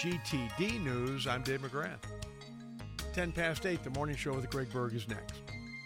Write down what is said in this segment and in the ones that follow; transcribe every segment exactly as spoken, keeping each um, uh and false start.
G T D News, I'm Dave McGrath. ten past eight, the morning show with Greg Berg is next.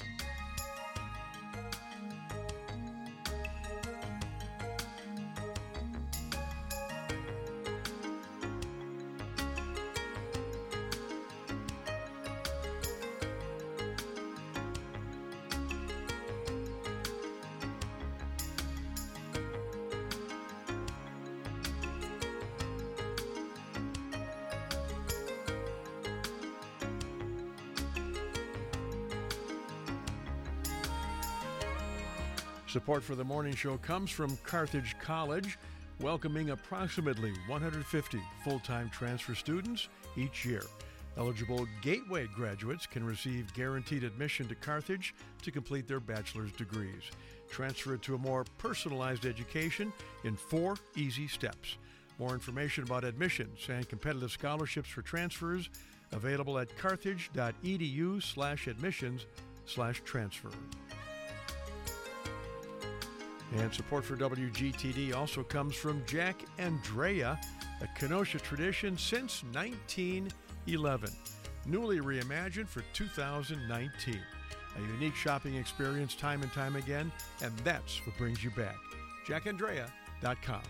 Support for the morning show comes from Carthage College, welcoming approximately one hundred fifty full-time transfer students each year. Eligible Gateway graduates can receive guaranteed admission to Carthage to complete their bachelor's degrees. Transfer to a more personalized education in four easy steps. More information about admissions and competitive scholarships for transfers available at carthage.edu slash admissions slash transfer. And support for W G T D also comes from Jack Andrea, a Kenosha tradition since nineteen eleven. Newly reimagined for two thousand nineteen. A unique shopping experience time and time again, and that's what brings you back. jack andrea dot com.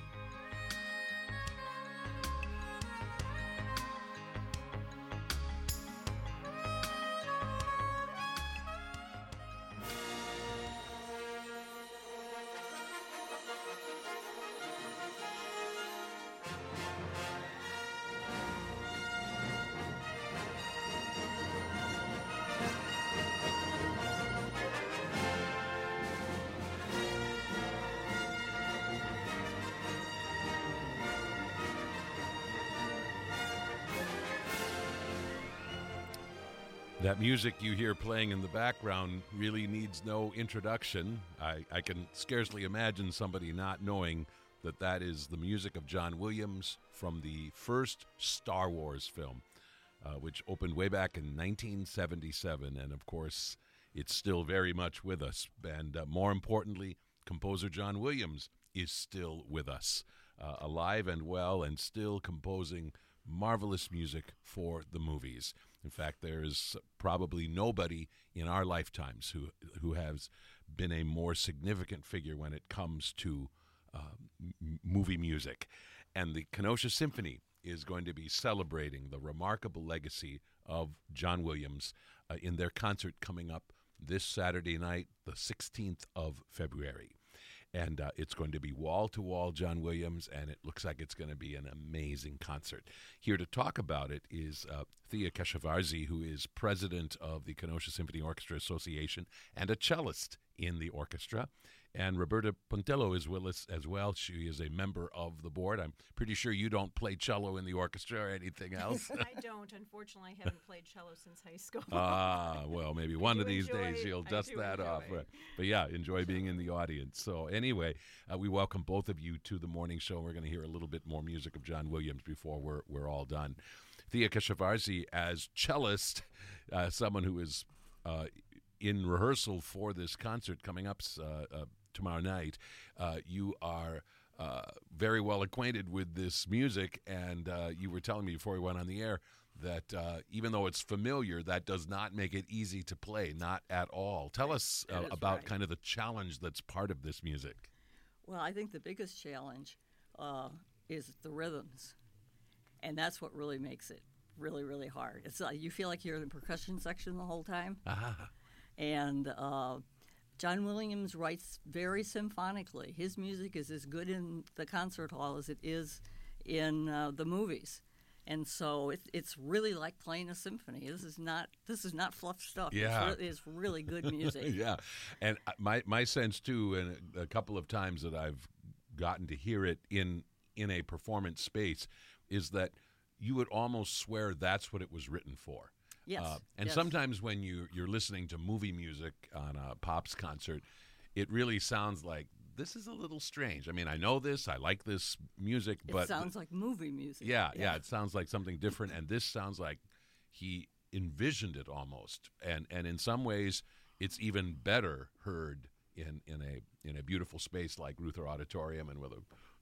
That music you hear playing in the background really needs no introduction. I, I can scarcely imagine somebody not knowing that that is the music of John Williams from the first Star Wars film, uh, which opened way back in nineteen seventy-seven. And, of course, it's still very much with us. And uh, more importantly, composer John Williams is still with us, uh, alive and well and still composing marvelous music for the movies. In fact, there's probably nobody in our lifetimes who who has been a more significant figure when it comes to uh, m- movie music. And the Kenosha Symphony is going to be celebrating the remarkable legacy of John Williams uh, in their concert coming up this Saturday night, the sixteenth of February. And uh, it's going to be wall-to-wall John Williams, and it looks like it's going to be an amazing concert. Here to talk about it is uh, Thea Keshavarzi, who is president of the Kenosha Symphony Orchestra Association and a cellist in the orchestra. And Roberta Pontello is with us as well. She is a member of the board. I'm pretty sure you don't play cello in the orchestra or anything else. I don't. Unfortunately, I haven't played cello since high school. Ah, well, maybe one of these enjoy, days you'll I dust that enjoy. off. But, but yeah, enjoy being in the audience. So anyway, uh, we welcome both of you to the morning show. We're going to hear a little bit more music of John Williams before we're we're all done. Thea Keshavarzi, as cellist, uh, someone who is uh, in rehearsal for this concert coming up uh, uh, tomorrow night, uh, you are uh, very well acquainted with this music, and uh, you were telling me before we went on the air that uh, even though it's familiar, that does not make it easy to play, not at all. Tell us uh, about right. kind of the challenge that's part of this music. Well, I think the biggest challenge uh, is the rhythms, and that's what really makes it really, really hard. It's uh, you feel like you're in the percussion section the whole time, Ah. and uh, John Williams writes very symphonically. His music is as good in the concert hall as it is in uh, the movies. And so it, it's really like playing a symphony. This is not this is not fluff stuff. Yeah. It's, re- it's really good music. Yeah, and my my sense too, and a couple of times that I've gotten to hear it in in a performance space, is that you would almost swear that's what it was written for. Yes. Uh, and yes. sometimes when you you're listening to movie music on a Pops concert, it really sounds like this is a little strange. I mean, I know this, I like this music, It but sounds like movie music. yeah, yeah, it sounds like something different, and this sounds like he envisioned it almost, and and in some ways, it's even better heard in in a in a beautiful space like Reuther Auditorium and with a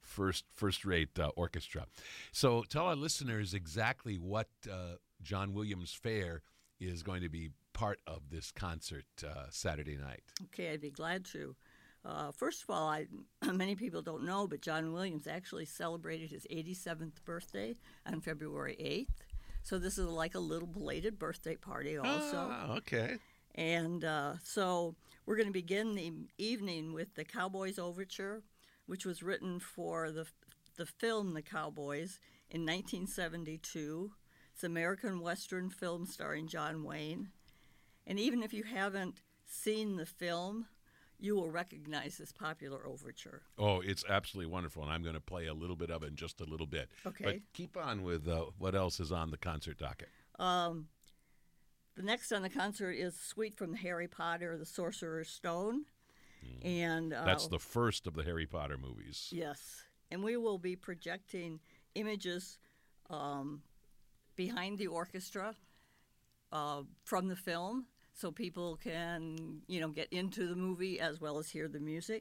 first first rate uh, orchestra. So tell our listeners exactly what uh, John Williams Fair is going to be part of this concert uh, Saturday night. Okay, I'd be glad to. Uh, first of all, I, many people don't know, but John Williams actually celebrated his eighty-seventh birthday on February eighth. So this is like a little belated birthday party also. Ah, okay. And uh, so we're going to begin the evening with the Cowboys Overture, which was written for the the film The Cowboys in nineteen seventy-two. It's an American Western film starring John Wayne. And even if you haven't seen the film, you will recognize this popular overture. Oh, it's absolutely wonderful, and I'm going to play a little bit of it in just a little bit. Okay. But keep on with uh, what else is on the concert docket. Um, the next on the concert is Suite from Harry Potter, The Sorcerer's Stone. Mm. And uh, that's the first of the Harry Potter movies. Yes. And we will be projecting images um, behind the orchestra uh, from the film, so people can, you know, get into the movie as well as hear the music.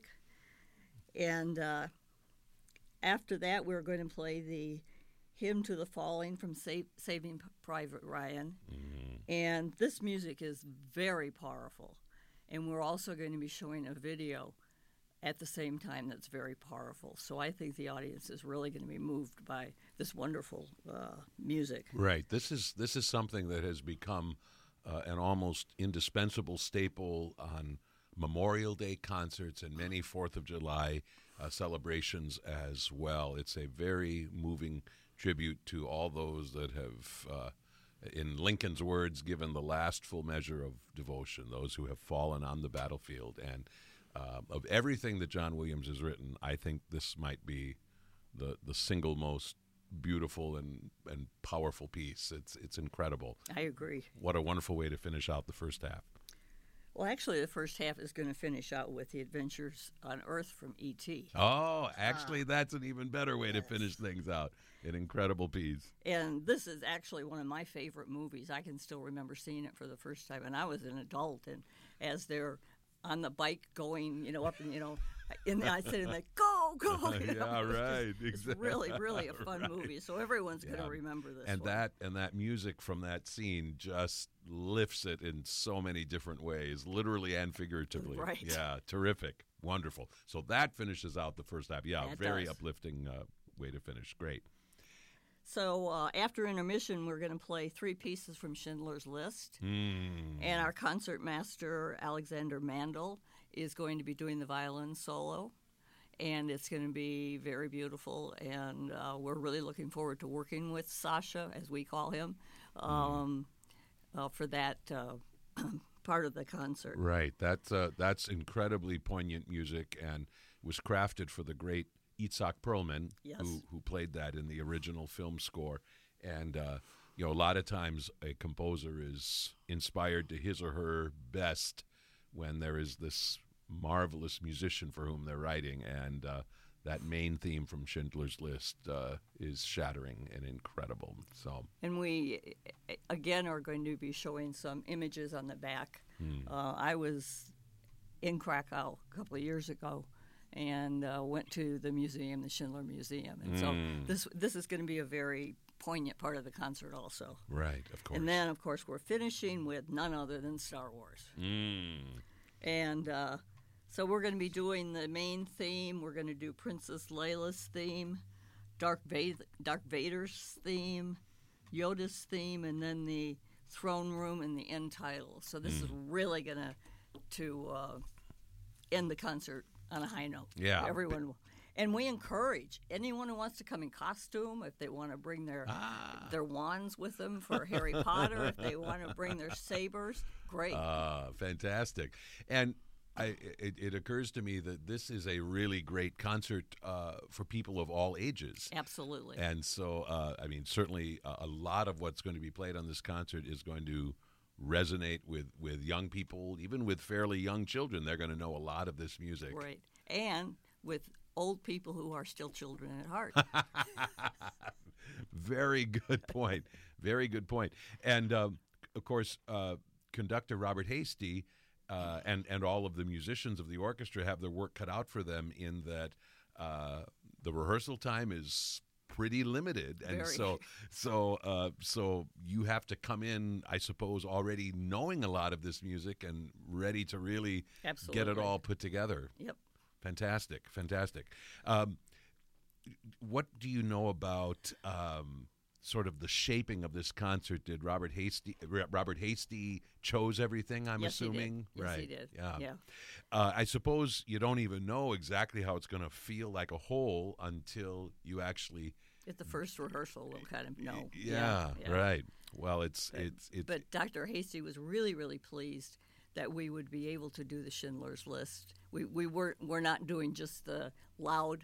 And uh, after that, we're going to play the Hymn to the Falling from Sa- Saving Private Ryan. Mm-hmm. And this music is very powerful. And we're also going to be showing a video at the same time that's very powerful. So I think the audience is really going to be moved by this wonderful uh, music. Right. This is this is something that has become uh, an almost indispensable staple on Memorial Day concerts and many Fourth of July uh, celebrations as well. It's a very moving tribute to all those that have, uh, in Lincoln's words, given the last full measure of devotion, those who have fallen on the battlefield. And uh, of everything that John Williams has written, I think this might be the the single most beautiful and, and powerful piece. It's it's incredible. I agree. What a wonderful way to finish out the first half. Well, actually, the first half is going to finish out with The Adventures on Earth from E T Oh, actually, uh, that's an even better way yes. to finish things out. An incredible piece. And this is actually one of my favorite movies. I can still remember seeing it for the first time, and I was an adult, and as they're on the bike going, you know, up and, you know, and I said, in like, go, go. You know? Yeah, right. It's, exactly. it's really, really a fun right. movie. So everyone's yeah. going to remember this and one. that And that music from that scene just lifts it in so many different ways, literally and figuratively. Right. Yeah, terrific. Wonderful. So that finishes out the first half. Yeah, yeah very does. uplifting uh, way to finish. Great. So uh, after intermission, we're going to play three pieces from Schindler's List. Mm. And our concertmaster, Alexander Mandel, is going to be doing the violin solo. And it's going to be very beautiful. And uh, we're really looking forward to working with Sasha, as we call him, um, mm. uh, for that uh, part of the concert. Right. That's, uh, that's incredibly poignant music and was crafted for the great Itzhak Perlman, yes. who who played that in the original film score. And, uh, you know, a lot of times a composer is inspired to his or her best when there is this marvelous musician for whom they're writing. And uh, that main theme from Schindler's List uh, is shattering and incredible. So, And we, again, are going to be showing some images on the back. Hmm. Uh, I was in Krakow a couple of years ago, and uh, went to the museum, the Schindler Museum. And mm. so this this is going to be a very poignant part of the concert also. Right, of course. And then, of course, we're finishing with none other than Star Wars. Mm. And uh, so we're going to be doing the main theme. We're going to do Princess Leila's theme, Darth, Va- Darth Vader's theme, Yoda's theme, and then the throne room and the end title. So this mm. is really going to to uh, end the concert on a high note. Yeah. Everyone will. And we encourage anyone who wants to come in costume, if they want to bring their ah. their wands with them for Harry Potter, if they want to bring their sabers, great. Ah, fantastic. And I, it, it occurs to me that this is a really great concert uh, for people of all ages. Absolutely. And so, uh, I mean, certainly a, a lot of what's going to be played on this concert is going to resonate with, with young people, even with fairly young children. They're going to know a lot of this music. Right. And with old people who are still children at heart. Very good point. Very good point. And, um, of course, uh, conductor Robert Hasty uh, and, and all of the musicians of the orchestra have their work cut out for them in that uh, the rehearsal time is pretty limited, and Very. so so uh, so you have to come in, I suppose, already knowing a lot of this music and ready to really get it Absolutely. all put together. Yep. Fantastic, fantastic. Um, what do you know about um, sort of the shaping of this concert? Did Robert Hasty Robert Hasty chose everything, I'm Yes, he did. assuming? Yes, right. he did. Yeah. Yeah. Uh, I suppose you don't even know exactly how it's going to feel like a whole until you actually. At the first rehearsal, we'll kind of know. Yeah, yeah. right. Well, it's But, it's it's but Doctor Hasty was really, really pleased that we would be able to do the Schindler's List. We we weren't we're not doing just the loud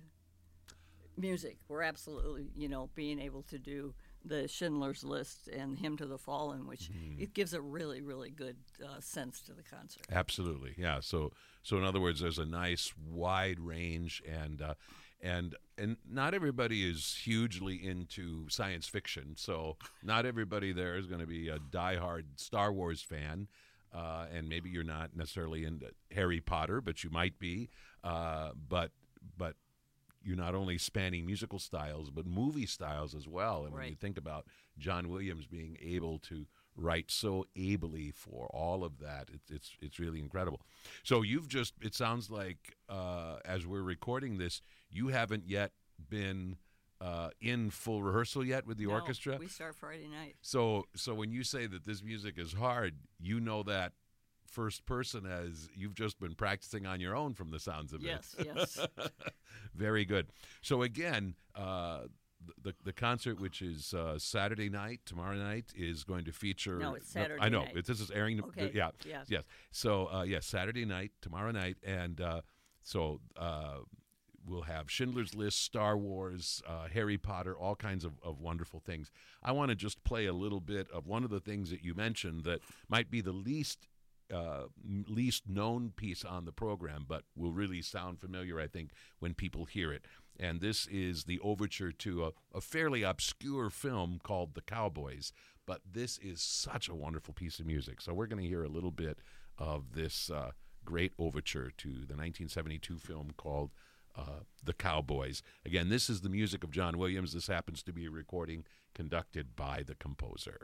music. We're absolutely, you know, being able to do the Schindler's List and Hymn to the Fallen, which Mm-hmm. it gives a really, really good uh, sense to the concert. Absolutely, yeah. So, so in other words, there's a nice wide range, and uh, and and not everybody is hugely into science fiction. So, not everybody there is going to be a diehard Star Wars fan, uh, and maybe you're not necessarily into Harry Potter, but you might be. Uh, but but you're not only spanning musical styles, but movie styles as well. And when you Right. think about John Williams being able to write so ably for all of that, it's it's it's really incredible. So you've just, it sounds like uh, as we're recording this, you haven't yet been uh, in full rehearsal yet with the No, orchestra. we start Friday night. So so when you say that this music is hard, you know that first person as you've just been practicing on your own from the sounds of Yes, it. yes. Very good. So again, uh, the the concert, which is uh, Saturday night, tomorrow night, is going to feature. No, it's I Saturday know night. it, this is airing. Okay, Yeah. yes. Yes. So uh, yes, Saturday night, tomorrow night, and uh, so uh, we'll have Schindler's List, Star Wars, uh, Harry Potter, all kinds of, of wonderful things. I want to just play a little bit of one of the things that you mentioned that might be the least. Uh, least known piece on the program, but will really sound familiar, I think, when people hear it. And this is the overture to a, a fairly obscure film called The Cowboys, but this is such a wonderful piece of music. So we're going to hear a little bit of this uh, great overture to the nineteen seventy-two film called uh, The Cowboys. Again, this is the music of John Williams. This happens to be a recording conducted by the composer.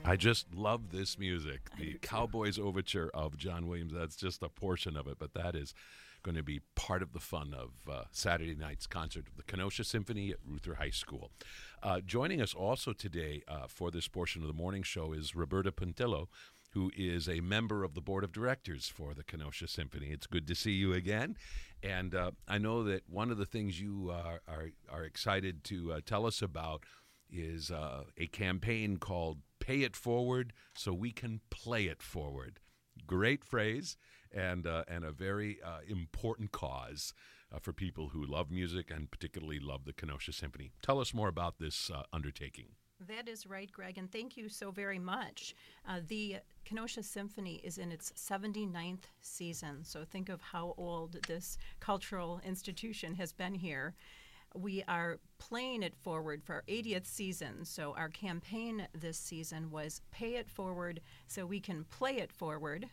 I just love this music. The Cowboys Overture of John Williams, that's just a portion of it, but that is going to be part of the fun of uh, Saturday night's concert of the Kenosha Symphony at Ruther High School. Uh, joining us also today uh, for this portion of the morning show is Roberta Puntillo, who is a member of the board of directors for the Kenosha Symphony. It's good to see you again. And uh, I know that one of the things you are, are, are excited to uh, tell us about is uh, a campaign called Pay It Forward So We Can Play It Forward. Great phrase, and uh, and a very uh, important cause uh, for people who love music and particularly love the Kenosha Symphony. Tell us more about this uh, undertaking. That is right, Greg, and thank you so very much. Uh, the Kenosha Symphony is in its seventy-ninth season, so think of how old this cultural institution has been here. We are playing it forward for our eightieth season, so our campaign this season was Pay It Forward So We Can Play It Forward.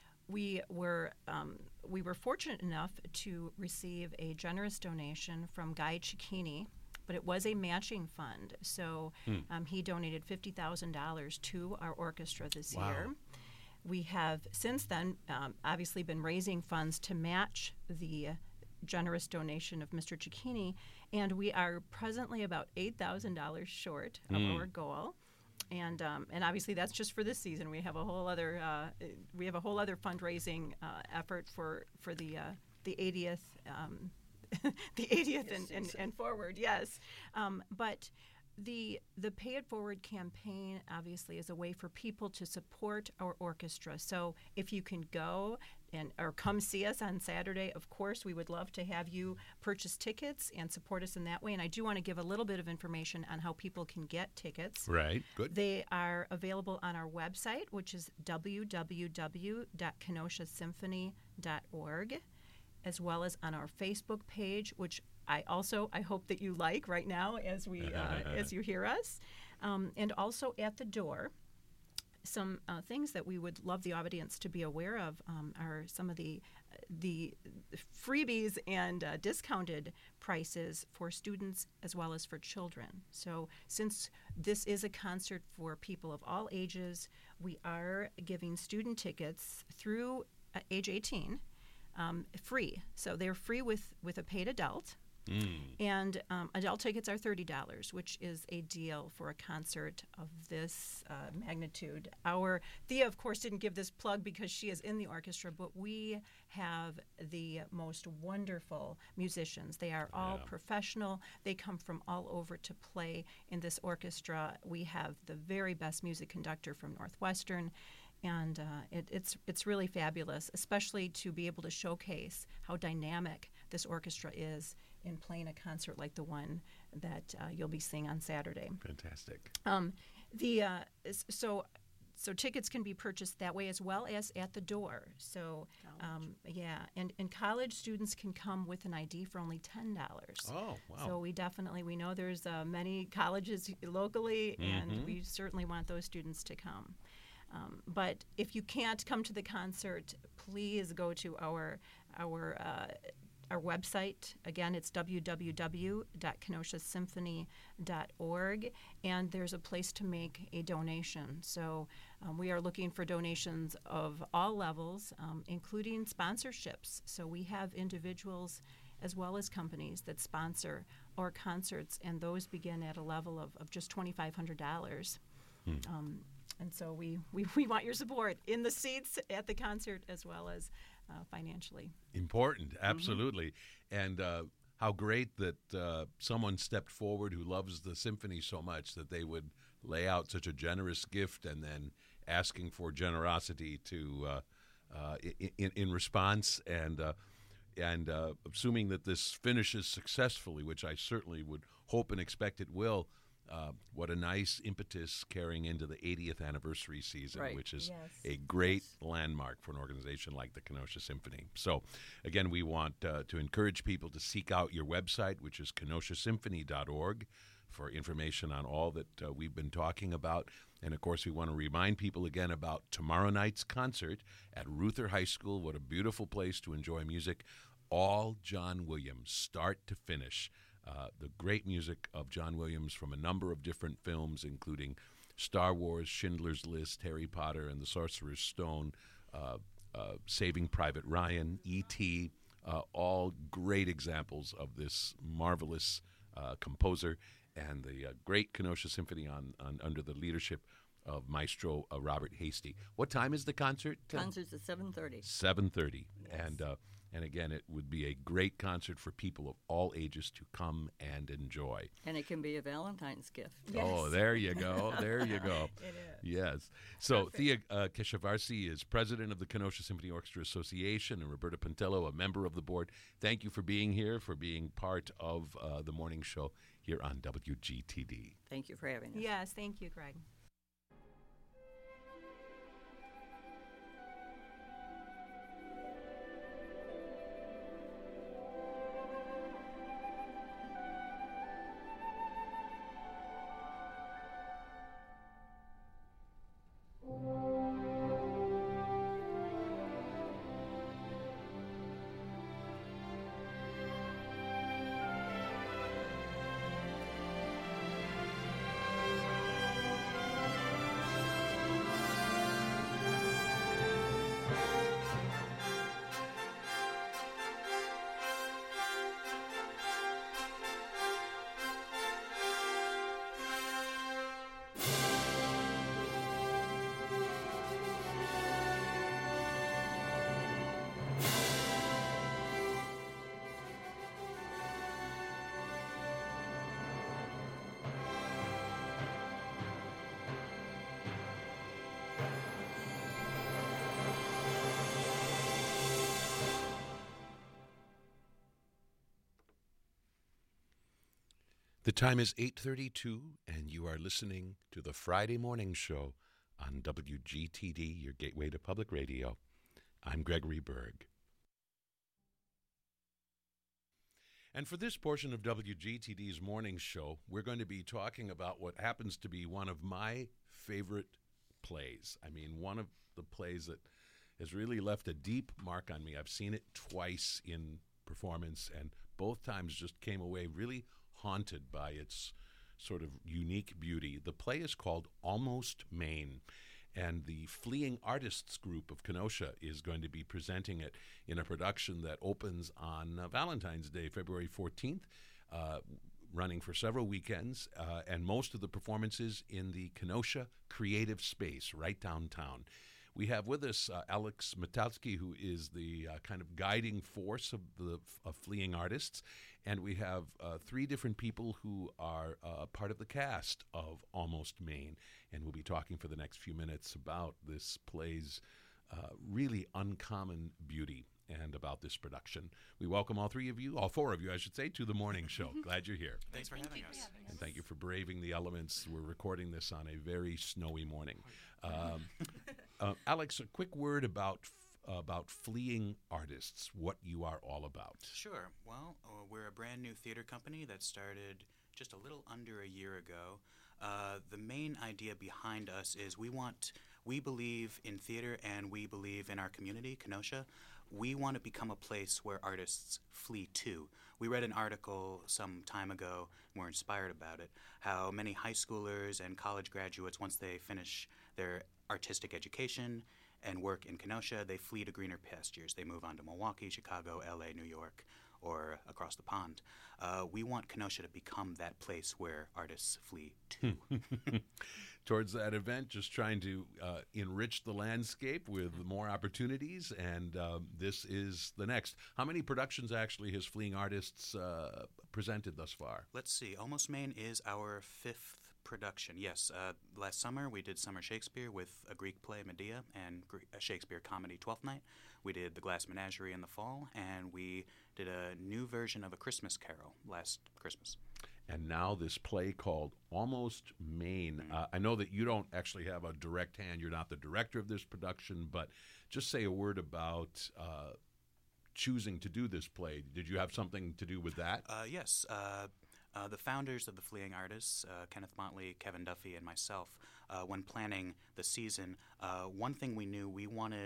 We were um, we were fortunate enough to receive a generous donation from Guy Cicchini, but it was a matching fund, so hmm. um, he donated fifty thousand dollars to our orchestra this wow. year. We have since then um, obviously been raising funds to match the generous donation of Mister Cicchini, and we are presently about eight thousand dollars short of mm. our goal. And um, and obviously that's just for this season. We have a whole other uh, we have a whole other fundraising uh, effort for for the uh, the eightieth um, the eightieth yes, and, and, and forward. Yes, um, but. The the Pay It Forward campaign obviously is a way for people to support our orchestra. So if you can go and or come see us on Saturday, of course, we would love to have you purchase tickets and support us in that way. And I do want to give a little bit of information on how people can get tickets. Right, good. They are available on our website, which is w w w dot kenosha symphony dot org, as well as on our Facebook page, which I also I hope that you like right now as we uh, as you hear us, um, and also at the door. Some uh, things that we would love the audience to be aware of um, are some of the the freebies and uh, discounted prices for students as well as for children. So since this is a concert for people of all ages, we are giving student tickets through uh, age eighteen um, free. So they're free with, with a paid adult. Mm. And um, adult tickets are thirty dollars, which is a deal for a concert of this uh, magnitude. Our Thea, of course, didn't give this plug because she is in the orchestra, but we have the most wonderful musicians. They are all yeah. professional. They come from all over to play in this orchestra. We have the very best music conductor from Northwestern. And uh, it, it's it's really fabulous, especially to be able to showcase how dynamic this orchestra is in playing a concert like the one that uh, you'll be seeing on Saturday. Fantastic. Um, the uh, so so tickets can be purchased that way as well as at the door. So um, yeah, and, and college students can come with an I D for only ten dollars. Oh, wow. So we definitely we know there's uh, many colleges locally, mm-hmm. and we certainly want those students to come. Um, but if you can't come to the concert, please go to our our uh, our website. Again, it's w w w dot kenosha symphony dot org, and there's a place to make a donation. So um, we are looking for donations of all levels, um, including sponsorships. So we have individuals as well as companies that sponsor our concerts, and those begin at a level of, of just twenty-five hundred dollars. Hmm. Um, And so we, we, we want your support in the seats at the concert as well as uh, financially. Important, absolutely. Mm-hmm. And uh, how great that uh, someone stepped forward who loves the symphony so much that they would lay out such a generous gift and then asking for generosity to uh, uh, in, in response. And, uh, and uh, assuming that this finishes successfully, which I certainly would hope and expect it will, Uh, what a nice impetus carrying into the eightieth anniversary season, right. which is yes. a great yes. landmark for an organization like the Kenosha Symphony. So, again, we want uh, to encourage people to seek out your website, which is kenosha symphony dot org, for information on all that uh, we've been talking about. And, of course, we want to remind people again about tomorrow night's concert at Ruther High School. What a beautiful place to enjoy music. All John Williams, start to finish. Uh, the great music of John Williams from a number of different films, including Star Wars, Schindler's List, Harry Potter and the Sorcerer's Stone, uh, uh, Saving Private Ryan, E T, uh, all great examples of this marvelous uh, composer, and the uh, great Kenosha Symphony on, on under the leadership of Maestro uh, Robert Hasty. What time is the concert? Concert's at seven thirty. seven thirty. Yes. And uh, and again, it would be a great concert for people of all ages to come and enjoy. And it can be a Valentine's gift. Oh, there you go. There you go. It is. Yes. So Thea uh, Keshavarzi is president of the Kenosha Symphony Orchestra Association, and Roberta Pontello, a member of the board. Thank you for being here, for being part of uh, the morning show here on W G T D. Thank you for having us. Yes, thank you, Greg. The time is eight thirty-two, and you are listening to the Friday Morning Show on W G T D, your gateway to public radio. I'm Gregory Berg. And for this portion of W G T D's morning show, we're going to be talking about what happens to be one of my favorite plays. I mean, one of the plays that has really left a deep mark on me. I've seen it twice in performance, and both times just came away really haunted by its sort of unique beauty. The play is called Almost Maine, and the Fleeing Artists group of Kenosha is going to be presenting it in a production that opens on uh, Valentine's Day, February fourteenth, uh, running for several weekends, uh, and most of the performances in the Kenosha Creative Space right downtown. We have with us uh, Alex Matalski, who is the uh, kind of guiding force of the of Fleeing Artists, and we have uh, three different people who are uh, part of the cast of Almost Maine, and we'll be talking for the next few minutes about this play's uh, really uncommon beauty and about this production. We welcome all three of you, all four of you, I should say, to the morning show. Glad you're here. Thanks for having us. And thank you for braving the elements. We're recording this on a very snowy morning. Um, uh, Alex, a quick word about f- about Fleeing Artists, what you are all about. Sure. Well, uh, we're a brand new theater company that started just a little under a year ago. Uh, the main idea behind us is we want, we believe in theater and we believe in our community, Kenosha. We want to become a place where artists flee to. We read an article some time ago, and we're inspired about it, how many high schoolers and college graduates, once they finish their artistic education and work in Kenosha, they flee to greener pastures. They move on to Milwaukee, Chicago, L A, New York, or across the pond. Uh, we want Kenosha to become that place where artists flee to. Towards that event, just trying to uh, enrich the landscape with more opportunities, and um, this is the next. How many productions actually has Fleeing Artists uh, presented thus far? Let's see. Almost Maine is our fifth production. Yes, uh, last summer we did Summer Shakespeare with a Greek play, Medea, and Gre- a Shakespeare comedy, Twelfth Night. We did The Glass Menagerie in the fall, and we did a new version of A Christmas Carol last Christmas. And now this play called Almost Maine. Mm-hmm. Uh, I know that you don't actually have a direct hand. You're not the director of this production, but just say a word about uh, choosing to do this play. Did you have something to do with that? Uh, yes. Uh, uh, the founders of the Fleeing Artists, uh, Kenneth Motley, Kevin Duffy, and myself, uh, when planning the season, uh, one thing we knew, we wanted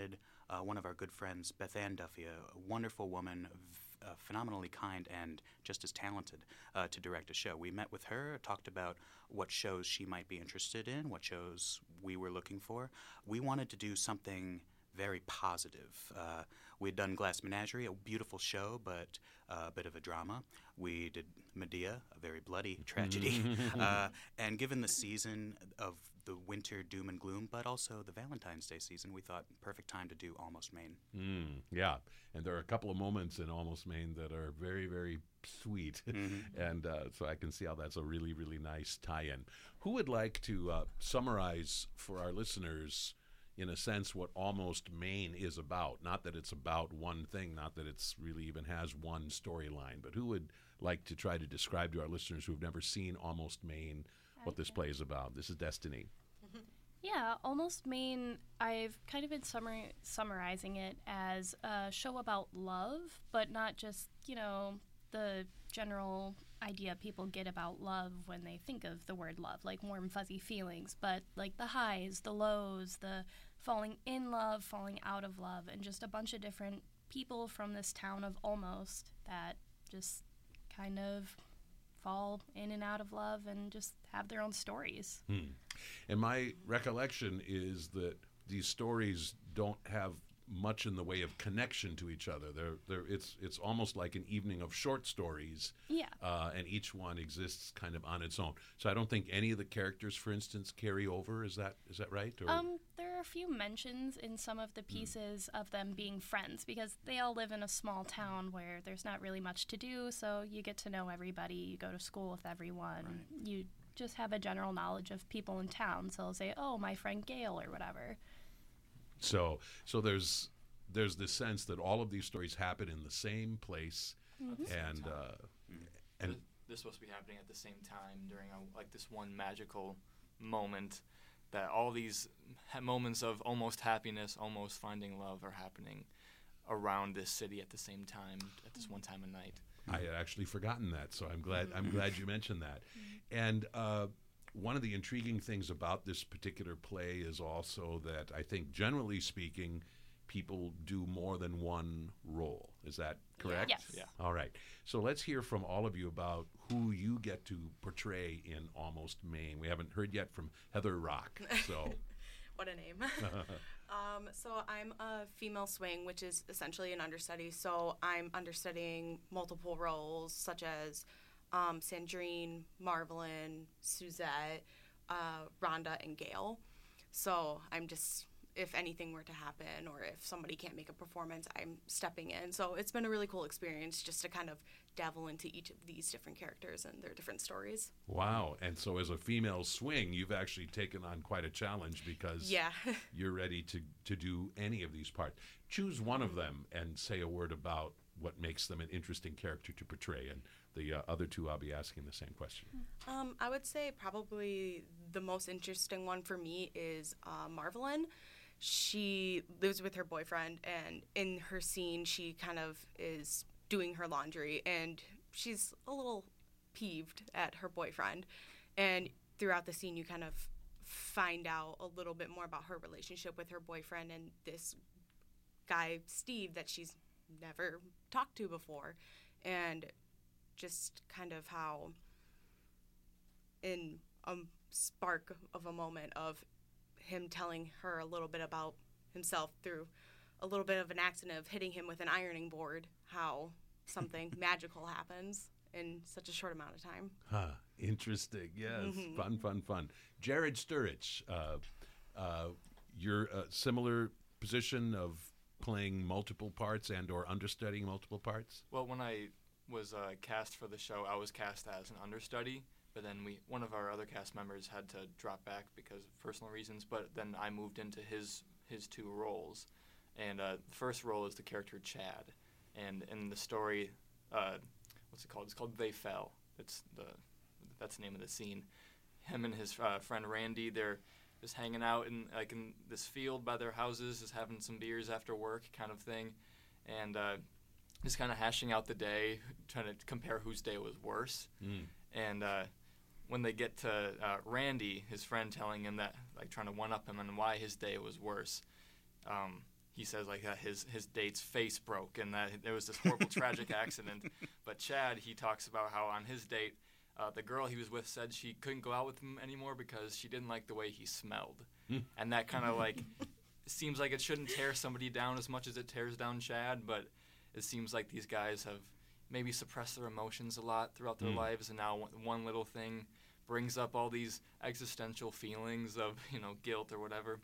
uh, one of our good friends, Beth Ann Duffy, a, a wonderful woman, v- uh, phenomenally kind and just as talented uh, to direct a show. We met with her, talked about what shows she might be interested in, what shows we were looking for. We wanted to do something very positive. Uh, we'd done Glass Menagerie, a beautiful show, but uh, a bit of a drama. We did Medea, a very bloody tragedy. uh, and given the season of the winter doom and gloom, but also the Valentine's Day season, we thought perfect time to do Almost Maine. Mm, yeah, and there are a couple of moments in Almost Maine that are very, very sweet, mm-hmm. and uh, so I can see how that's a really, really nice tie-in. Who would like to uh, summarize for our listeners, in a sense, what Almost Maine is about? Not that it's about one thing, not that it's really even has one storyline, but who would like to try to describe to our listeners who have never seen Almost Maine what this play is about? This is Destiny. Yeah, Almost Maine, I've kind of been summar- summarizing it as a show about love, but not just, you know, the general idea people get about love when they think of the word love, like warm, fuzzy feelings, but like the highs, the lows, the falling in love, falling out of love, and just a bunch of different people from this town of Almost that just kind of fall in and out of love and just have their own stories. Hmm. And my recollection is that these stories don't have much in the way of connection to each other. They're, they're, it's it's almost like an evening of short stories, yeah. uh, and each one exists kind of on its own. So I don't think any of the characters, for instance, carry over. Is that is that right? Or? Um, there are a few mentions in some of the pieces mm. of them being friends, because they all live in a small town where there's not really much to do, so you get to know everybody, you go to school with everyone, right. You just have a general knowledge of people in town, so they'll say, oh, my friend Gail or whatever. So, so there's there's this sense that all of these stories happen in the same place, mm-hmm. and uh, mm-hmm. and they're supposed to be happening at the same time during a, like this one magical moment. That all these ha- moments of almost happiness, almost finding love, are happening around this city at the same time, at this one time of night. I had actually forgotten that, so I'm glad I'm glad you mentioned that. And uh, one of the intriguing things about this particular play is also that I think, generally speaking, people do more than one role. Is that correct? Yes. Yeah. All right. So let's hear from all of you about who you get to portray in Almost Maine. We haven't heard yet from Heather Rock. So, what a name. um, so I'm a female swing, which is essentially an understudy. So I'm understudying multiple roles, such as um, Sandrine, Marvelyn, Suzette, uh, Rhonda, and Gail. So I'm just, if anything were to happen or if somebody can't make a performance, I'm stepping in. So it's been a really cool experience just to kind of dabble into each of these different characters and their different stories. wow. And so as a female swing, you've actually taken on quite a challenge, because Yeah. you're ready to, to do any of these parts. Choose one of them and say a word about what makes them an interesting character to portray. And the uh, other two, I'll be asking the same question. Um, I would say probably the most interesting one for me is uh, Marvelyn. She lives with her boyfriend, and in her scene, she kind of is doing her laundry, and she's a little peeved at her boyfriend. And throughout the scene, you kind of find out a little bit more about her relationship with her boyfriend and this guy, Steve, that she's never talked to before. And just kind of how, in a spark of a moment of him telling her a little bit about himself through a little bit of an accident of hitting him with an ironing board, how something magical happens in such a short amount of time. Huh. Interesting. Yes. Mhm. Fun, fun, fun. Jared Sturridge, uh, uh, you're a similar position of playing multiple parts and or understudying multiple parts? Well, when I was uh, cast for the show, I was cast as an understudy, but then we one of our other cast members had to drop back because of personal reasons, but then I moved into his his two roles. And uh, the first role is the character Chad. And in the story, uh, what's it called? It's called They Fell. It's the that's the name of the scene. Him and his uh, friend Randy, they're just hanging out in like in this field by their houses, just having some beers after work, kind of thing, and uh, just kind of hashing out the day, trying to compare whose day was worse. Mm. And uh, when they get to uh, Randy, his friend telling him that, like trying to one up him on why his day was worse, um, he says like that his his date's face broke and that there was this horrible tragic accident. But Chad, he talks about how on his date, uh, the girl he was with said she couldn't go out with him anymore because she didn't like the way he smelled, and that kind of like seems like it shouldn't tear somebody down as much as it tears down Chad, but it seems like these guys have maybe suppressed their emotions a lot throughout their mm. lives, and now one, one little thing brings up all these existential feelings of, you know, guilt or whatever.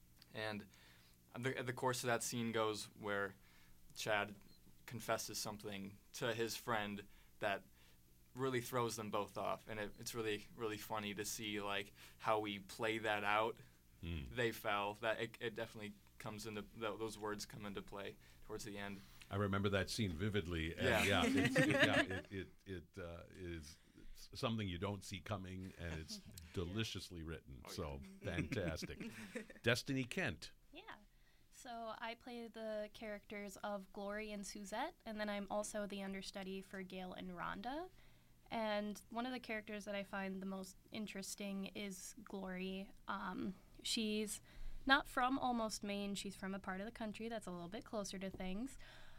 And the, the course of that scene goes where Chad confesses something to his friend that really throws them both off, and it, it's really, really funny to see like how we play that out. Mm. They fell. That it, it definitely comes into th- those words come into play towards the end. I remember that scene vividly. And yeah, yeah, it's, it, yeah, it it, it uh, is something you don't see coming, and it's deliciously written. Oh, so yeah. Fantastic. Destiny Kent. Yeah. So I play the characters of Glory and Suzette, and then I'm also the understudy for Gail and Rhonda. And one of the characters that I find the most interesting is Glory. Um, she's not from Almost Maine. She's from a part of the country that's a little bit closer to things.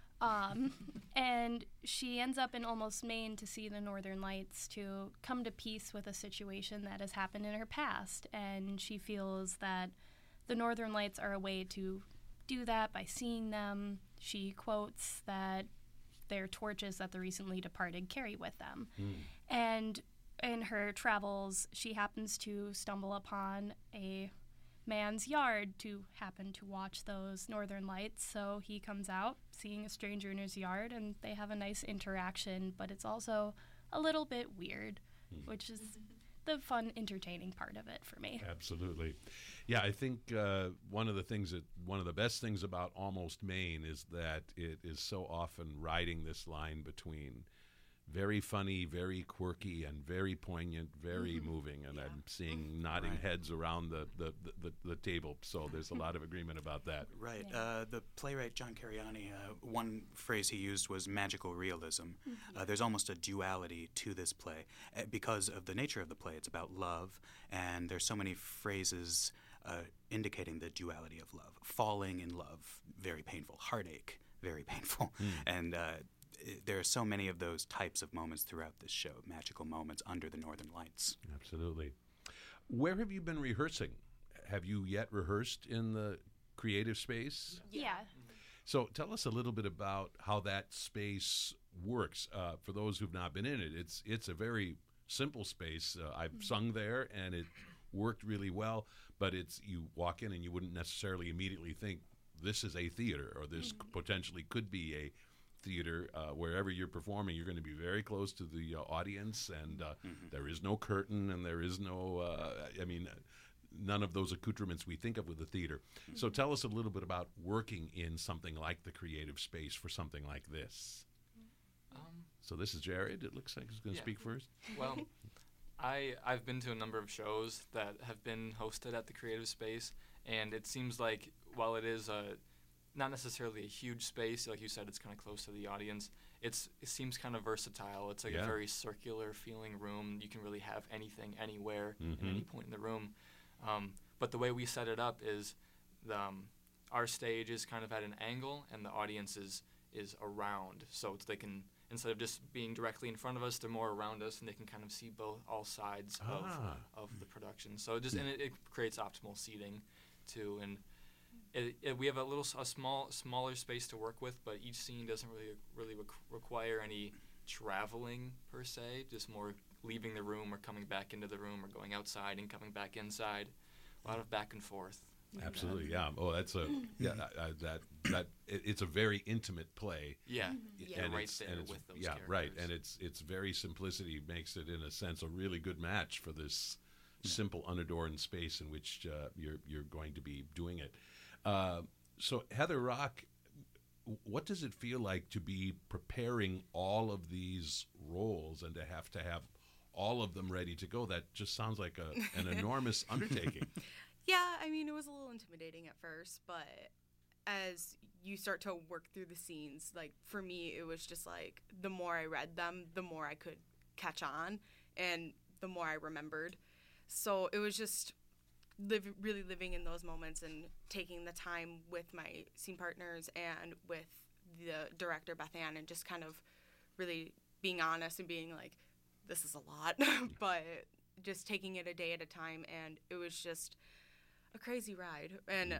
Um, and she ends up in Almost Maine to see the Northern Lights, to come to peace with a situation that has happened in her past. And she feels that the Northern Lights are a way to do that by seeing them. She quotes that they're torches that the recently departed carry with them. Mm. And in her travels, she happens to stumble upon a man's yard to happen to watch those Northern Lights. So he comes out, seeing a stranger in his yard, and they have a nice interaction, but it's also a little bit weird, mm. which is the fun, entertaining part of it for me. Absolutely. Yeah, I think uh, one of the things that, one of the best things about Almost Maine is that it is so often riding this line between very funny, very quirky, and very poignant, very mm-hmm. moving. And yeah. I'm seeing nodding right. heads around the, the, the, the table, so there's a lot of agreement about that. Right. Yeah. Uh, the playwright John Cariani, uh, one phrase he used was magical realism. Mm-hmm. Uh, there's almost a duality to this play. Uh, because of the nature of the play, it's about love, and there's so many phrases uh, indicating the duality of love. Falling in love, very painful. Heartache, very painful. Mm. And uh, there are so many of those types of moments throughout this show, magical moments under the Northern Lights. Absolutely. Where have you been rehearsing? Have you yet rehearsed in the creative space? Yeah. So tell us a little bit about how that space works. Uh, for those who've not been in it, it's it's a very simple space. Uh, I've mm-hmm. sung there, and it worked really well, but it's you walk in and you wouldn't necessarily immediately think this is a theater, or this mm-hmm. potentially could be a theater. Uh, wherever you're performing, you're going to be very close to the uh, audience, and uh, mm-hmm. there is no curtain, and there is no, uh, I mean, none of those accoutrements we think of with the theater. Mm-hmm. So tell us a little bit about working in something like the creative space for something like this. Um, so this is Jared. It looks like he's going to yeah. speak first. Well, I, I've been to a number of shows that have been hosted at the creative space, and it seems like while it is a not necessarily a huge space, like you said, it's kind of close to the audience. It's it seems kind of versatile. It's like yeah. a very circular feeling room. You can really have anything, anywhere, mm-hmm. at any point in the room. Um, but the way we set it up is, the, um, our stage is kind of at an angle, and the audience is is around. So it's, they can, instead of just being directly in front of us, they're more around us, and they can kind of see both all sides ah. of of the production. So it just and it, it creates optimal seating, too, and. It, it, we have a little, a small, smaller space to work with, but each scene doesn't really, really requ- require any traveling per se. Just more leaving the room or coming back into the room, or going outside and coming back inside. A lot of back and forth. Absolutely, yeah. Oh, that's a yeah. Uh, that that it, it's a very intimate play. Yeah, yeah. And right it's, there and it's, with those yeah, characters. right. And it's it's very simplicity makes it in a sense a really good match for this yeah. simple, unadorned space in which uh, you're you're going to be doing it. Uh, so Heather Rock, what does it feel like to be preparing all of these roles and to have to have all of them ready to go? That just sounds like a, an enormous undertaking. Yeah, I mean, it was a little intimidating at first, but as you start to work through the scenes, like for me, it was just like the more I read them, the more I could catch on and the more I remembered. So it was just live really living in those moments and taking the time with my scene partners and with the director Beth Ann, and just kind of really being honest and being like, this is a lot, but just taking it a day at a time. And it was just a crazy ride. And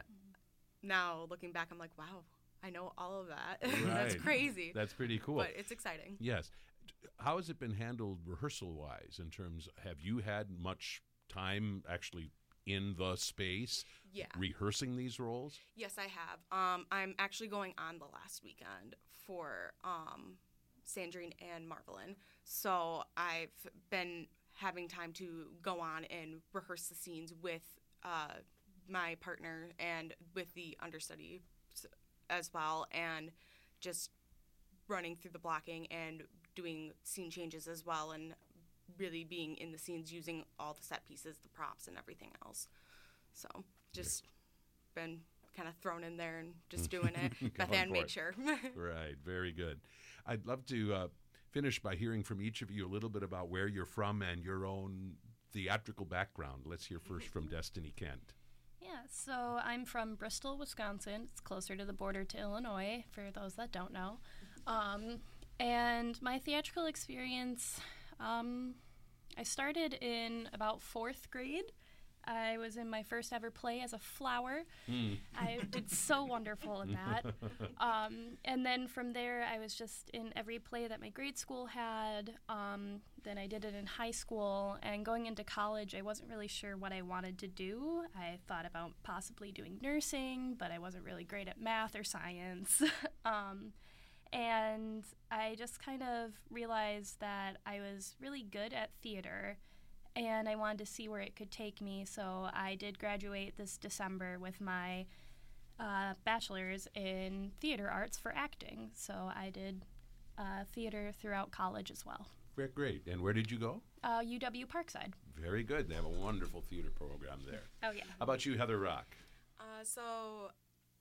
now looking back, I'm like, wow, I know all of that. That's Right. crazy. That's pretty cool. But it's exciting. Yes. How has it been handled rehearsal-wise in terms, have you had much time actually in the space Yeah. rehearsing these roles? Yes, I have. Um, I'm actually going on the last weekend for um, Sandrine and Marvelin. So I've been having time to go on and rehearse the scenes with uh, my partner and with the understudy as well, and just running through the blocking and doing scene changes as well, and really being in the scenes using all the set pieces, the props, and everything else. So just been kind of thrown in there and just doing it. Beth Going Ann for made it. sure. Right, very good. I'd love to uh, finish by hearing from each of you a little bit about where you're from and your own theatrical background. Let's hear first from Destiny Kent. Yeah, so I'm from Bristol, Wisconsin. It's closer to the border to Illinois, for those that don't know. Um, and my theatrical experience, um, I started in about fourth grade. I was in my first ever play as a flower. Mm. I did so wonderful in that. Um, and then from there, I was just in every play that my grade school had. Um, then I did it in high school. And going into college, I wasn't really sure what I wanted to do. I thought about possibly doing nursing, but I wasn't really great at math or science. um, and I just kind of realized that I was really good at theater, and I wanted to see where it could take me. So I did graduate this December with my uh, bachelor's in theater arts for acting. So I did uh, theater throughout college as well. Great, great. And where did you go? Uh, U W Parkside. Very good. They have a wonderful theater program there. Oh, yeah. How about you, Heather Rock? Uh, so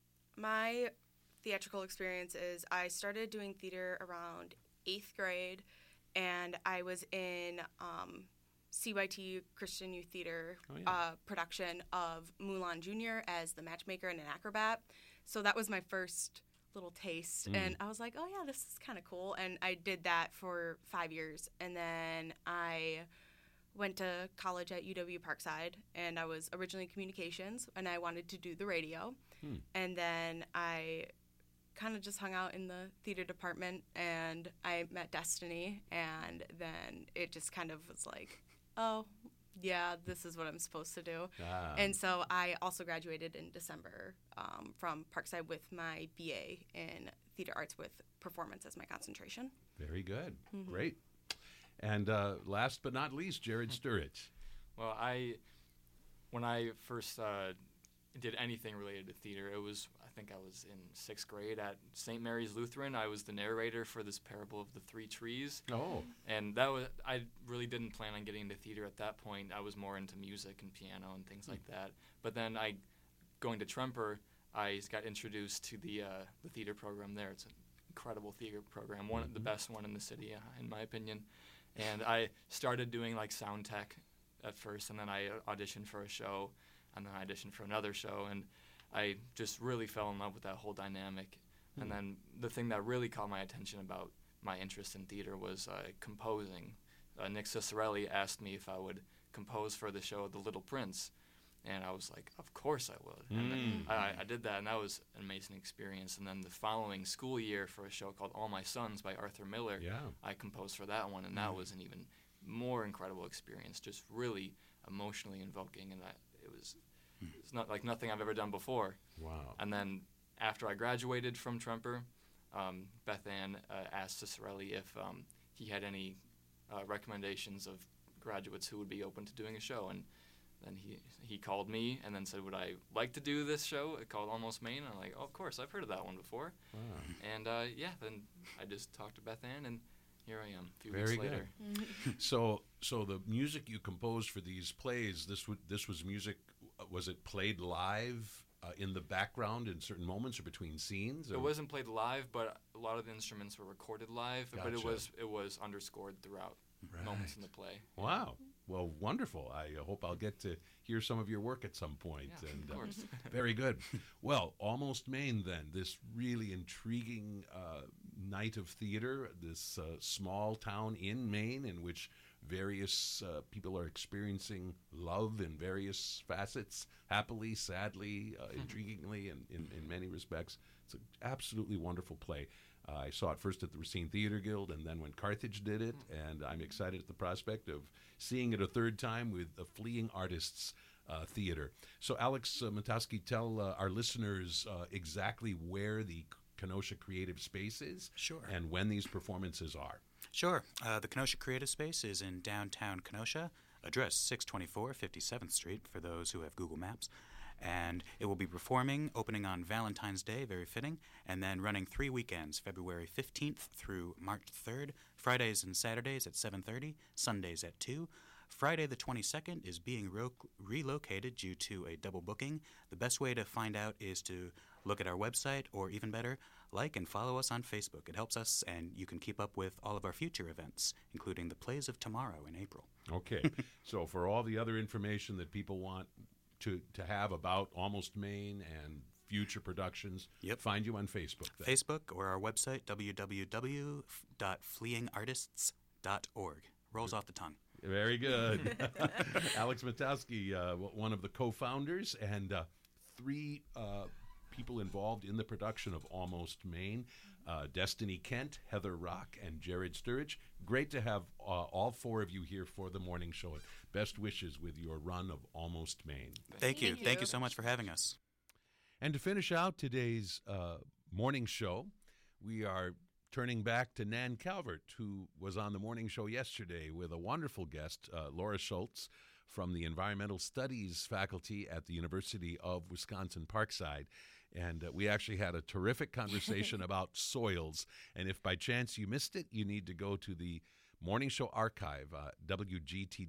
my theatrical experience is I started doing theater around eighth grade, and I was in um, C Y T Christian Youth Theater Oh, yeah. uh, production of Mulan Junior as the matchmaker and an acrobat. So that was my first little taste, Mm. and I was like, oh yeah, this is kind of cool. And I did that for five years, and then I went to college at U W Parkside, and I was originally communications, and I wanted to do the radio. Hmm. And then I kind of just hung out in the theater department, and I met Destiny, and then it just kind of was like, oh, yeah, this is what I'm supposed to do. Ah. And so I also graduated in December um, from Parkside with my B A in theater arts with performance as my concentration. Very good. Mm-hmm. Great. And uh, last but not least, Jared Sturridge. Well, I, when I first uh, did anything related to theater, it was, I think I was in sixth grade at Saint Mary's Lutheran. I was the narrator for this parable of the three trees. Oh. And that was, I really didn't plan on getting into theater at that point. I was more into music and piano and things like that. But then I, going to Tremper, I got introduced to the uh, the theater program there. It's an incredible theater program, one of the best one in the city, uh, in my opinion. And I started doing like sound tech at first, and then I auditioned for a show, and then I auditioned for another show, and I just really fell in love with that whole dynamic. Hmm. And then the thing that really caught my attention about my interest in theater was uh, composing. Uh, Nick Cicerelli asked me if I would compose for the show The Little Prince, and I was like, of course I would. And then Mm. I, I did that, and that was an amazing experience. And then the following school year for a show called All My Sons by Arthur Miller, Yeah. I composed for that one, and that was an even more incredible experience, just really emotionally invoking, and that it was it's not like nothing I've ever done before. Wow. And then after I graduated from Tremper, um, Beth Ann uh, asked Cicerelli if um, he had any uh, recommendations of graduates who would be open to doing a show, and then he he called me and then said, would I like to do this show called Almost Maine? And I'm like, oh, of course, I've heard of that one before. Wow. And uh, yeah, then I just talked to Beth Ann, and here I am a few Very weeks later. So, so the music you composed for these plays, this w- this was music. uh, Was it played live uh, in the background in certain moments or between scenes? Or? It wasn't played live, but a lot of the instruments were recorded live. But it Gotcha. was it was underscored throughout moments in the play. Wow, well, wonderful. I uh, hope I'll get to hear some of your work at some point. Yeah, and of course. Uh, very good. Well, Almost Maine, then, this really intriguing uh, night of theater, this uh, small town in Maine in which various uh, people are experiencing love in various facets, happily, sadly, uh, intriguingly, and in, in many respects. It's an absolutely wonderful play. Uh, I saw it first at the Racine Theater Guild and then when Carthage did it, and I'm excited at the prospect of seeing it a third time with the Fleeing Artists uh, Theater. So, Alex uh, Matowski, tell uh, our listeners uh, exactly where the Kenosha Creative Space is. Sure. And when these performances are. Sure. Uh, the Kenosha Creative Space is in downtown Kenosha, address six twenty-four fifty-seventh Street for those who have Google Maps. And it will be performing, opening on Valentine's Day, very fitting, and then running three weekends, February fifteenth through March third, Fridays and Saturdays at seven thirty, Sundays at two. Friday the twenty-second is being ro- relocated due to a double booking. The best way to find out is to look at our website, or even better, like and follow us on Facebook. It helps us, and you can keep up with all of our future events, including the Plays of Tomorrow in April. Okay. So for all the other information that people want to, to have about Almost Maine and future productions, Yep. find you on Facebook. Then. Facebook or our website, w w w dot fleeing artists dot org. Rolls off the tongue. Very good. Alex Matowski, uh, one of the co-founders, and uh, three uh, people involved in the production of Almost Maine, uh, Destiny Kent, Heather Rock, and Jared Sturridge. Great to have uh, all four of you here for the morning show. Best wishes with your run of Almost Maine. Thank you. Thank you. Thank you so much for having us. And to finish out today's uh, morning show, we are turning back to Nan Calvert, who was on the morning show yesterday with a wonderful guest, uh, Laura Schultz, from the Environmental Studies faculty at the University of Wisconsin-Parkside. And uh, we actually had a terrific conversation about soils. And if by chance you missed it, you need to go to the morning show archive, uh, w g t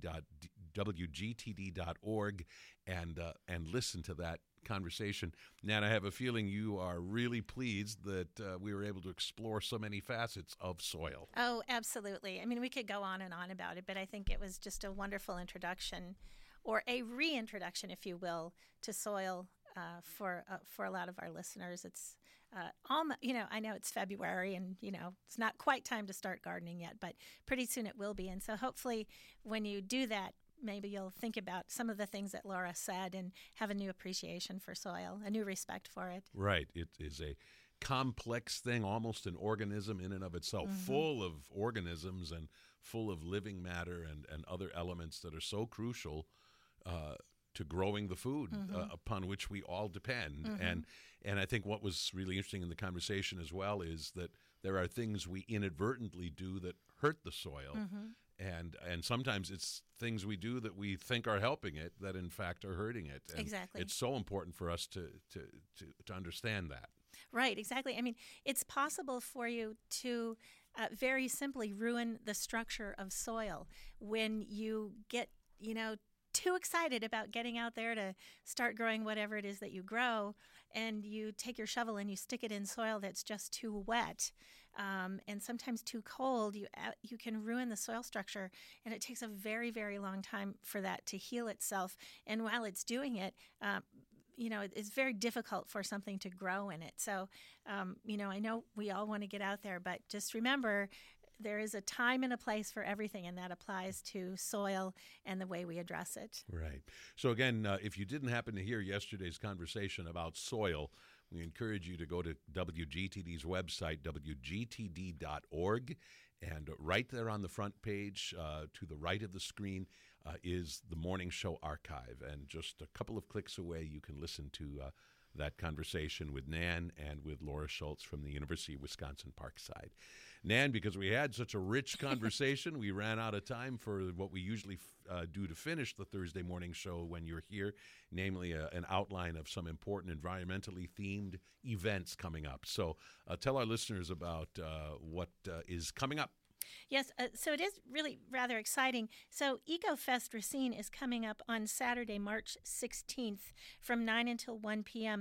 d dot org, and, uh, and listen to that conversation. Nan, I have a feeling you are really pleased that uh, we were able to explore so many facets of soil. Oh, absolutely. I mean, we could go on and on about it, but I think it was just a wonderful introduction, or a reintroduction, if you will, to soil uh, for uh, for a lot of our listeners. It's uh, almost, you know, I know it's February, and you know it's not quite time to start gardening yet, but pretty soon it will be. And so hopefully, when you do that, maybe you'll think about some of the things that Laura said and have a new appreciation for soil, a new respect for it. Right. It is a complex thing, almost an organism in and of itself, mm-hmm. full of organisms and full of living matter and, and other elements that are so crucial uh, to growing the food mm-hmm. uh, upon which we all depend. Mm-hmm. And and I think what was really interesting in the conversation as well is that there are things we inadvertently do that hurt the soil. Mm-hmm. And and sometimes it's things we do that we think are helping it that in fact are hurting it. And exactly. It's so important for us to, to, to, to understand that. Right, exactly. I mean, it's possible for you to uh, very simply ruin the structure of soil when you get, you know, too excited about getting out there to start growing whatever it is that you grow, and you take your shovel and you stick it in soil that's just too wet. Um, and sometimes too cold, you uh, you can ruin the soil structure, and it takes a very, very long time for that to heal itself. And while it's doing it, um, you know, it, it's very difficult for something to grow in it. So, um, you know, I know we all want to get out there, but just remember, there is a time and a place for everything, and that applies to soil and the way we address it. Right. So again, uh, if you didn't happen to hear yesterday's conversation about soil, we encourage you to go to W G T D's website, w g t d dot org, and right there on the front page, uh, to the right of the screen, uh, is the Morning Show archive. And just a couple of clicks away, you can listen to uh, that conversation with Nan and with Laura Schultz from the University of Wisconsin-Parkside. Nan, because we had such a rich conversation, we ran out of time for what we usually uh, do to finish the Thursday morning show when you're here, namely a, an outline of some important environmentally themed events coming up. So uh, tell our listeners about uh, what uh, is coming up. Yes, uh, so it is really rather exciting. So EcoFest Racine is coming up on Saturday, March sixteenth from nine until one p.m.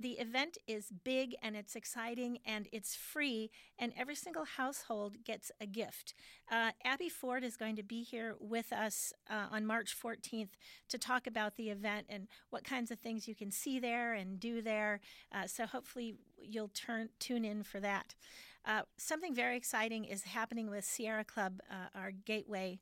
the event is big and it's exciting and it's free, and every single household gets a gift. Uh, Abby Ford is going to be here with us uh, on March fourteenth to talk about the event and what kinds of things you can see there and do there. Uh, so hopefully you'll turn tune in for that. Uh, something very exciting is happening with Sierra Club, uh, our Gateway,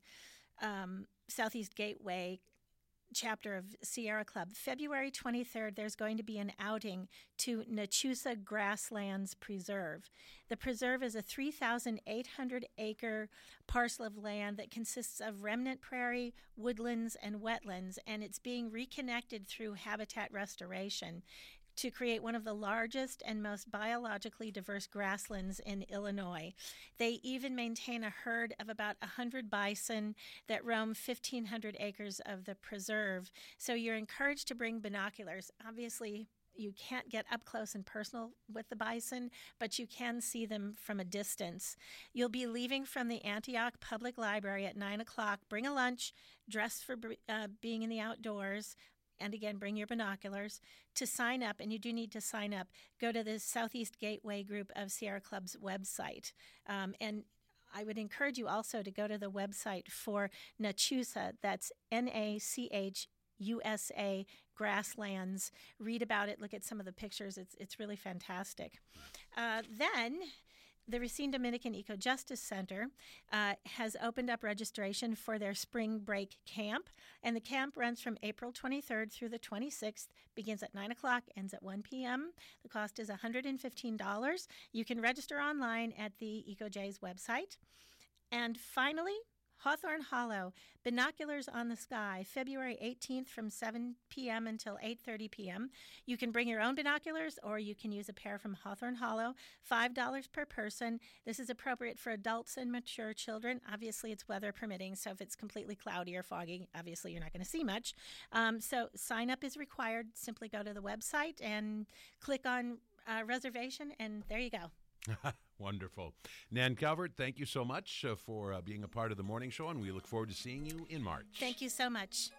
um, Southeast Gateway chapter of Sierra Club. February twenty-third, there's going to be an outing to Nachusa Grasslands Preserve. The preserve is a three thousand eight hundred acre parcel of land that consists of remnant prairie, woodlands, and wetlands, and it's being reconnected through habitat restoration to create one of the largest and most biologically diverse grasslands in Illinois. They even maintain a herd of about one hundred bison that roam fifteen hundred acres of the preserve. So you're encouraged to bring binoculars. Obviously, you can't get up close and personal with the bison, but you can see them from a distance. You'll be leaving from the Antioch Public Library at nine o'clock. Bring a lunch, dress for uh, being in the outdoors, and again, bring your binoculars. To sign up, and you do need to sign up, go to the Southeast Gateway group of Sierra Club's website. Um, and I would encourage you also to go to the website for Nachusa. That's N A C H U S A Grasslands. Read about it. Look at some of the pictures. It's it's really fantastic. Uh, then the Racine Dominican Eco Justice Center uh, has opened up registration for their spring break camp, and the camp runs from April twenty-third through the twenty-sixth, begins at nine o'clock, ends at one p.m. The cost is one hundred fifteen dollars. You can register online at the EcoJ's website. And finally, Hawthorne Hollow, Binoculars on the Sky, February eighteenth from seven p.m. until eight thirty p.m. You can bring your own binoculars, or you can use a pair from Hawthorne Hollow, five dollars per person. This is appropriate for adults and mature children. Obviously, it's weather permitting, so if it's completely cloudy or foggy, obviously you're not going to see much. Um, so sign up is required. Simply go to the website and click on uh, reservation, and there you go. Wonderful. Nan Calvert, thank you so much uh, for uh, being a part of the morning show, and we look forward to seeing you in March. Thank you so much.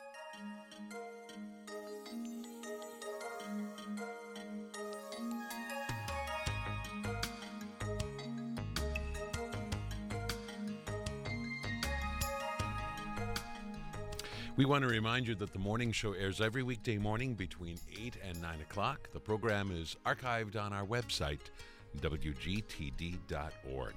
We want to remind you that the morning show airs every weekday morning between eight and nine o'clock. The program is archived on our website, W G T D dot org.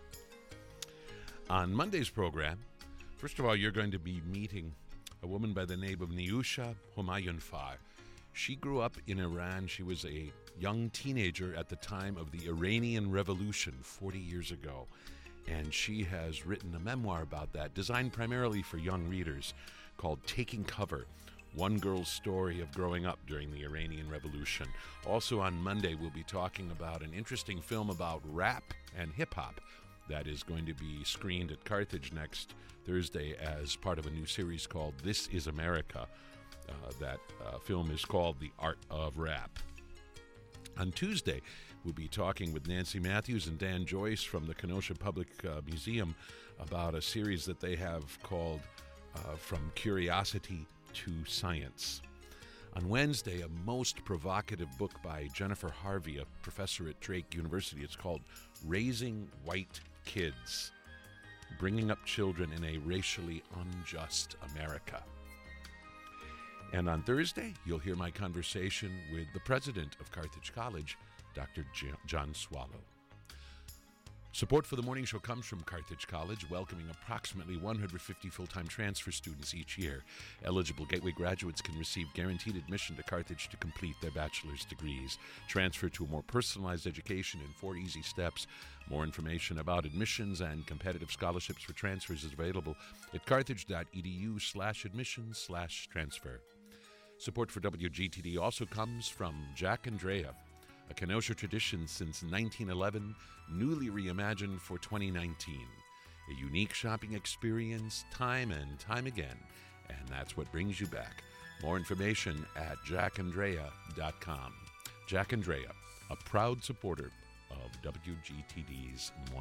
On Monday's program, first of all, you're going to be meeting a woman by the name of Niusha Homayounfar. She grew up in Iran. She was a young teenager at the time of the Iranian Revolution forty years ago, and she has written a memoir about that, designed primarily for young readers, called Taking Cover, One Girl's Story of Growing Up During the Iranian Revolution. Also on Monday, we'll be talking about an interesting film about rap and hip-hop that is going to be screened at Carthage next Thursday as part of a new series called This Is America. Uh, that uh, film is called The Art of Rap. On Tuesday, we'll be talking with Nancy Matthews and Dan Joyce from the Kenosha Public uh, Museum about a series that they have called uh, From Curiosity to Science. On Wednesday, a most provocative book by Jennifer Harvey, a professor at Drake University. It's called Raising White Kids, Bringing Up Children in a Racially Unjust America. And on Thursday, you'll hear my conversation with the president of Carthage College, Doctor John Swallow. Support for the morning show comes from Carthage College, welcoming approximately one hundred fifty full-time transfer students each year. Eligible Gateway graduates can receive guaranteed admission to Carthage to complete their bachelor's degrees. Transfer to a more personalized education in four easy steps. More information about admissions and competitive scholarships for transfers is available at carthage.edu slash admissions slash transfer. Support for W G T D also comes from Jack and Drea, a Kenosha tradition since nineteen eleven, newly reimagined for twenty nineteen. A unique shopping experience time and time again, and that's what brings you back. More information at jack and drea dot com. Jack and Drea, a proud supporter of W G T D's Morning